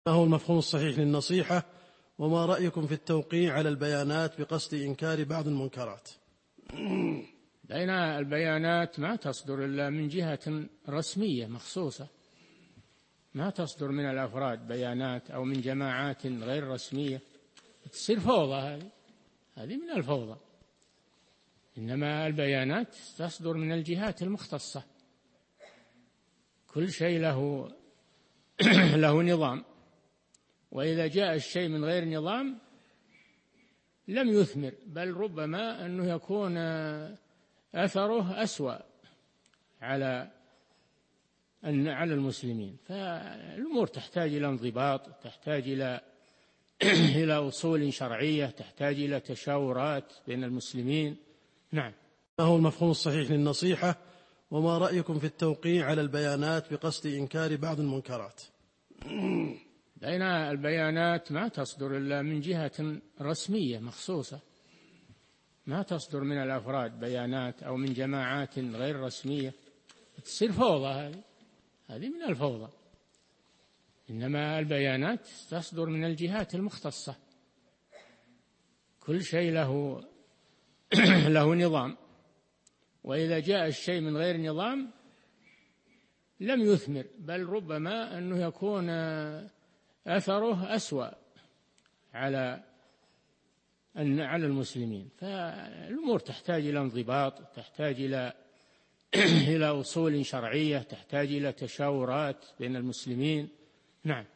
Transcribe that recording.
ما هو المفهوم الصحيح للنصيحة؟ وما رأيكم في التوقيع على البيانات بقصد إنكار بعض المنكرات؟ لأن البيانات ما تصدر إلا من جهة رسمية مخصوصة، ما تصدر من الأفراد بيانات أو من جماعات غير رسمية، تصير فوضى. هذه من الفوضى. إنما البيانات تصدر من الجهات المختصة، كل شيء له له نظام، وإذا جاء الشيء من غير نظام لم يثمر، بل ربما أنه يكون أثره أسوأ على المسلمين. فالأمور تحتاج إلى انضباط، تحتاج إلى إلى أصول شرعية، تحتاج إلى تشاورات بين المسلمين. نعم. ما هو المفهوم الصحيح للنصيحة؟ وما رأيكم في التوقيع على البيانات بقصد إنكار بعض المنكرات؟ لأن البيانات ما تصدر إلا من جهة رسمية مخصوصة، ما تصدر من الأفراد بيانات أو من جماعات غير رسمية، تصير فوضى. هذه من الفوضى. إنما البيانات تصدر من الجهات المختصة، كل شيء له له نظام، وإذا جاء الشيء من غير نظام لم يثمر، بل ربما أنه يكون أثره أسوأ على المسلمين. فالأمور تحتاج إلى انضباط، تحتاج إلى إلى أصول شرعية، تحتاج إلى تشاورات بين المسلمين. نعم.